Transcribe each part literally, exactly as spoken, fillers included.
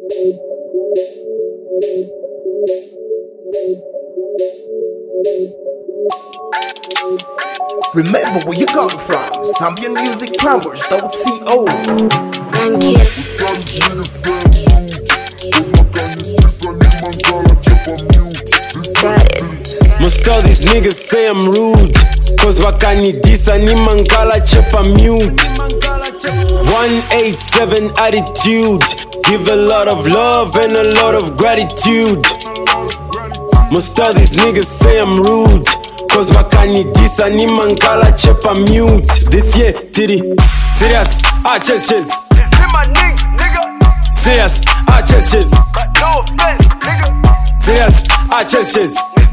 Remember where you come from. Zambian Music Powers dot co. Most all these niggas say I'm rude, cause wakanidisa ni mangala chepa mute. one eighty-seven attitude, give a lot of love and a lot of gratitude. Most all these niggas say I'm rude, cause wakanidisa ni mangala chepa mute. This year, titty, serious, ah chess chess. Serious, ah chess chess. Serious, ah chess chess.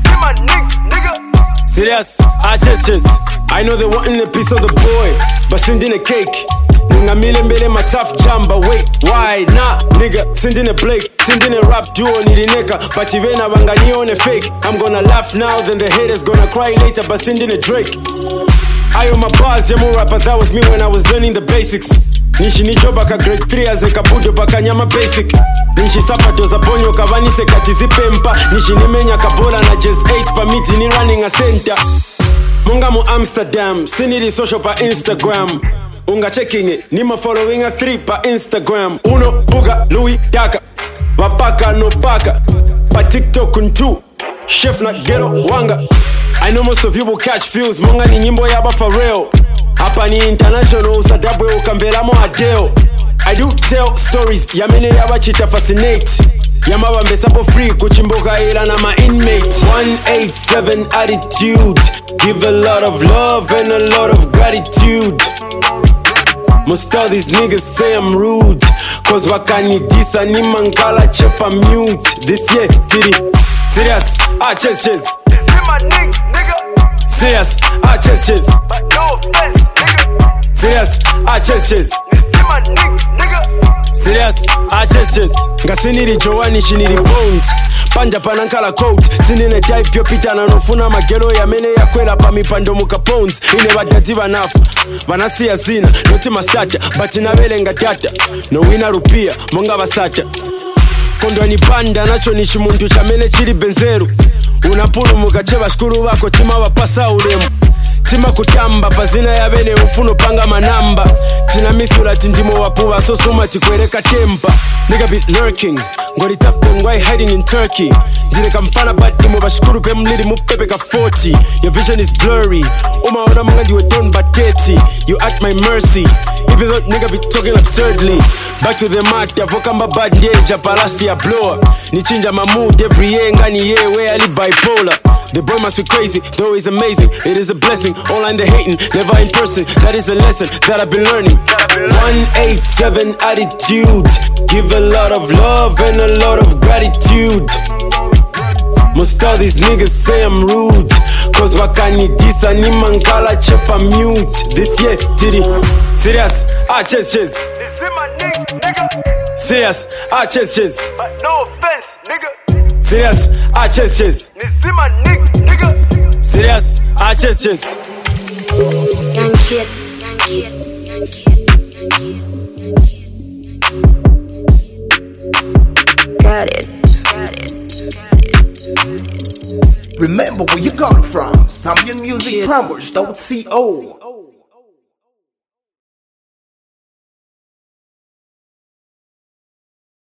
Serious, ah chess chess. I know they wantin' a piece of the boy, but sending a cake. Ngamile mbele my tough jamba, wait, why, nah, nigga, sending a Blake, sending a rap duo, nirineka, but ivena wangani on a fake. I'm gonna laugh now, then the haters gonna cry later, but sending a Drake. I owe my bars, yeah, more rapper, that was me when I was learning the basics. Nishi nicho baka grade three as a kabudo baka nyama basic. Nishi sapato za ponyo kavani se katizi pempa. Nishi nimenya kabola na just eight pa miti ni running a center. Munga mu Amsterdam, sinidi social pa Instagram. Unga checking it, nima following a three pa Instagram. Uno, buga, Louis, Daka. Wapaka no paka, pa TikTok untu. Chef na ghetto, wanga. I know most of you will catch views, munga ni nyimbo yaba for real. Hapa ni international, usadabwe ukambela mo adeo. I do tell stories, yamene yaba chita fascinate. Yama wambesapo free, kuchimboka ila na ma inmate. one eighty-seven attitude, give a lot of love and a lot of gratitude. Most all these niggas say I'm rude, cause wakanidisa ni mangala chepa mute. This year, titty, serious, ah chess chess. Serious, ah chess chess. Serious, ah chess chess. Serious, ah chess chess. Ngasiniri Joani shiniri bones. Panja panankala coat. Sinine type yo pita na nofuna magelo ya mene ya kwela pa mipando muka pounds. Ine wadati banafu, banasi ya zina. Noti mastata, but inabele nga data. No wina rupia, monga basata. Kondo ni banda, nacho nishi muntu chamele chiri benzeru. Unapuru mukacheba shkuru wako tima wapasa uremu. Tima kutamba, pazina ya bene ufuno panga manamba. Tina misula tindimo wapuwa, so suma tikwereka tempa. Nigga be lurking, ngori tough them why hiding in Turkey. Dine kamfana badi mo bashkuru pe mniri mupepe ka forty. Your vision is blurry, uma ona manga diwe don bateti. You at my mercy, even though nigga be talking absurdly. Back to the mat, ya vokamba bad ndeja palasti ya blower. Nichinja my mood every year, ngani ye where I live bipolar. The boy must be crazy, though he's amazing. It is a blessing, online the hating, never in person. That is a lesson that I've been learning. one eighty-seven attitude, give a lot of love and a lot of gratitude. Most all these niggas say I'm rude, cause wakanidisa ni mangala chepa mute. This year, titty, serious, ah chess chess. Serious, ah chess chess. But no offense, nigga. Serious, ah chess chess. Nizima nigga. Serious, ah chess chess. Young kid, young kid, young kid, young kid, young kid, young kid. Got it, got it, got it, got it. Remember where you come from. Zambian Music Powers dot co.